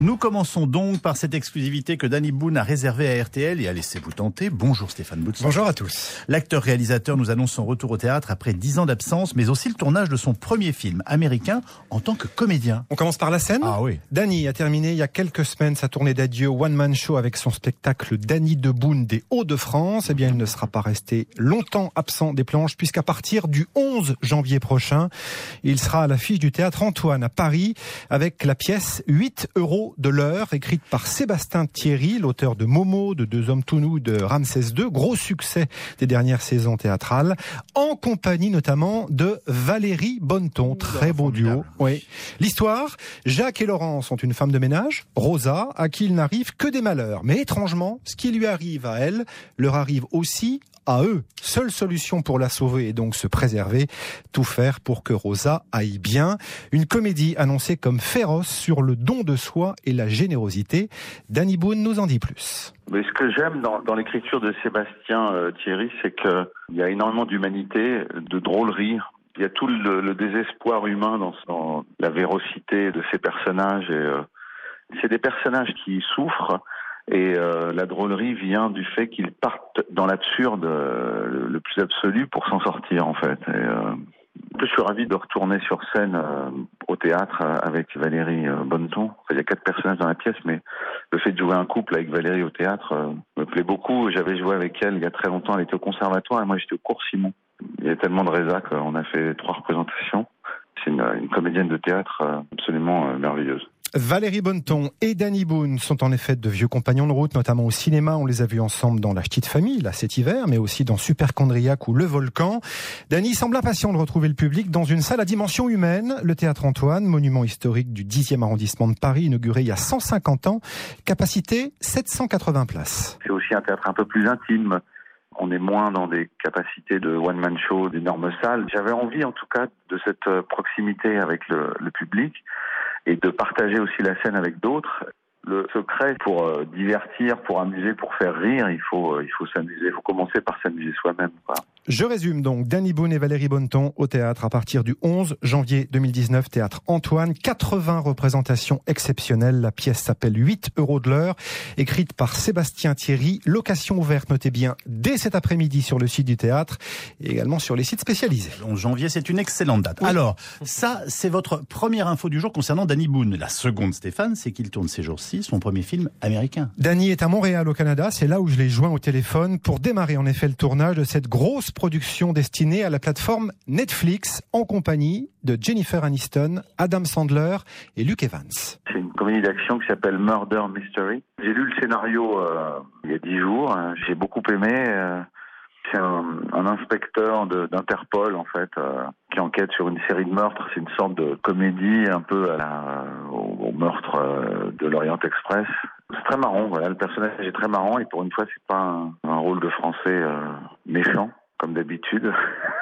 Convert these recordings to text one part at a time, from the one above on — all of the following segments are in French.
Nous commençons donc par cette exclusivité que Danny Boone a réservée à RTL et à Laissez-vous tenter. Bonjour Stéphane Boutsen. Bonjour à tous. L'acteur-réalisateur nous annonce son retour au théâtre après 10 ans d'absence, mais aussi le tournage de son premier film américain en tant que comédien. On commence par la scène. Ah oui. Danny a terminé il y a quelques semaines sa tournée d'adieu one-man show avec son spectacle Danny de Boone des Hauts-de-France. Eh bien, il ne sera pas resté longtemps absent des planches puisqu'à partir du 11 janvier prochain, il sera à l'affiche du Théâtre Antoine à Paris avec la pièce 8 € de l'heure, écrite par Sébastien Thierry, l'auteur de Momo, de Deux hommes tout nus, de Ramsès II, gros succès des dernières saisons théâtrales, en compagnie notamment de Valérie Bonneton, très beau duo. Oui. L'histoire, Jacques et Laurent sont une femme de ménage, Rosa, à qui il n'arrive que des malheurs. Mais étrangement, ce qui lui arrive à elle, leur arrive aussi à eux. Seule solution pour la sauver et donc se préserver, tout faire pour que Rosa aille bien. Une comédie annoncée comme féroce sur le don de soi et la générosité. Danny Boone nous en dit plus. Mais ce que j'aime dans l'écriture de Sébastien Thierry, c'est qu'il y a énormément d'humanité, de drôlerie. Il y a tout le désespoir humain dans la véracité de ces personnages. Et c'est des personnages qui souffrent. Et la drôlerie vient du fait qu'ils partent dans l'absurde le plus absolu pour s'en sortir, en fait. Je suis ravi de retourner sur scène au théâtre avec Valérie Bonneton. Enfin, il y a 4 personnages dans la pièce, mais le fait de jouer un couple avec Valérie au théâtre me plaît beaucoup. J'avais joué avec elle il y a très longtemps. Elle était au conservatoire et moi j'étais au cours Simon. Il y a tellement de résa qu'on a fait 3 représentations. C'est une comédienne de théâtre absolument merveilleuse. Valérie Bonneton et Danny Boone sont en effet de vieux compagnons de route, notamment au cinéma. On les a vus ensemble dans La Petite Famille, là cet hiver, mais aussi dans Superchondriac ou Le Volcan. Danny semble impatient de retrouver le public dans une salle à dimension humaine, le Théâtre Antoine, monument historique du 10e arrondissement de Paris, inauguré il y a 150 ans. Capacité 780 places. C'est aussi un théâtre un peu plus intime. On est moins dans des capacités de one-man show, d'énormes salles. J'avais envie, en tout cas, de cette proximité avec le public et de partager aussi la scène avec d'autres. Le secret pour divertir, pour amuser, pour faire rire, il faut s'amuser. Il faut commencer par s'amuser soi-même, quoi. Je résume donc, Danny Boone et Valérie Bonneton au théâtre à partir du 11 janvier 2019, Théâtre Antoine. 80 représentations exceptionnelles. La pièce s'appelle 8 € de l'heure, écrite par Sébastien Thierry. Location ouverte, notez bien, dès cet après-midi sur le site du théâtre et également sur les sites spécialisés. Le 11 janvier, c'est une excellente date. Oui. Alors, ça, c'est votre première info du jour concernant Danny Boone. La seconde, Stéphane, c'est qu'il tourne ces jours-ci son premier film américain. Danny est à Montréal, au Canada. C'est là où je l'ai joint au téléphone pour démarrer en effet le tournage de cette grosse production destinée à la plateforme Netflix en compagnie de Jennifer Aniston, Adam Sandler et Luke Evans. C'est une comédie d'action qui s'appelle Murder Mystery. J'ai lu le scénario il y a 10 jours. J'ai beaucoup aimé. C'est un inspecteur d'Interpol, en fait, qui enquête sur une série de meurtres. C'est une sorte de comédie un peu au meurtre de l'Orient Express. C'est très marrant, voilà. Le personnage est très marrant et pour une fois, c'est pas un rôle de français méchant, comme d'habitude.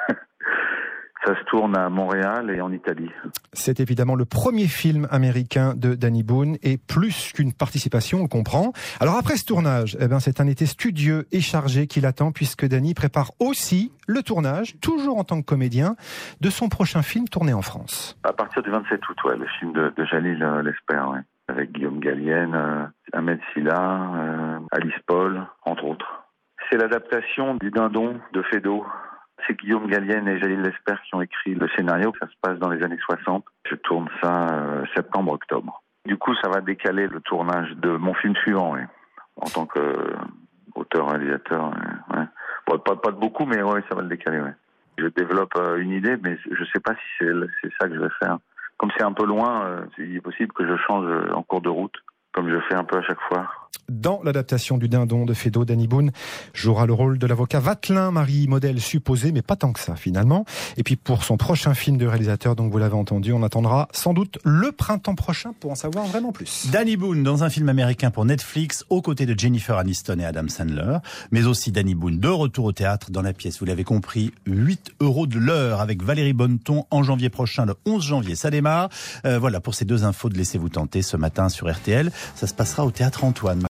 Ça se tourne à Montréal et en Italie. C'est évidemment le premier film américain de Danny Boone et plus qu'une participation, on le comprend. Alors après ce tournage, c'est un été studieux et chargé qui l'attend puisque Danny prépare aussi le tournage, toujours en tant que comédien, de son prochain film tourné en France. À partir du 27 août, ouais, le film de Jalil Lesper, ouais, avec Guillaume Gallienne, Ahmed Silla, Alice Paul, entre autres. C'est l'adaptation du Dindon de Feydeau. C'est Guillaume Gallienne et Jalil Lesper qui ont écrit le scénario. Ça se passe dans les années 60. Je tourne ça septembre-octobre. Du coup, ça va décaler le tournage de mon film suivant, ouais, en tant qu'auteur-réalisateur. Ouais. Bon, pas de beaucoup, mais ouais, ça va le décaler. Ouais. Je développe une idée, mais je sais pas si c'est ça que je vais faire. Comme c'est un peu loin, il est possible que je change en cours de route, comme je fais un peu à chaque fois. Dans l'adaptation du Dindon de Feydeau, Danny Boone jouera le rôle de l'avocat Vatelin, mari modèle supposé, mais pas tant que ça finalement. Et puis pour son prochain film de réalisateur, donc vous l'avez entendu, on attendra sans doute le printemps prochain pour en savoir vraiment plus. Danny Boone dans un film américain pour Netflix, aux côtés de Jennifer Aniston et Adam Sandler, mais aussi Danny Boone de retour au théâtre dans la pièce, vous l'avez compris, 8 € de l'heure avec Valérie Bonneton en janvier prochain, le 11 janvier, ça démarre. Voilà pour ces 2 infos de Laissez-vous tenter ce matin sur RTL. Ça se passera au Théâtre Antoine.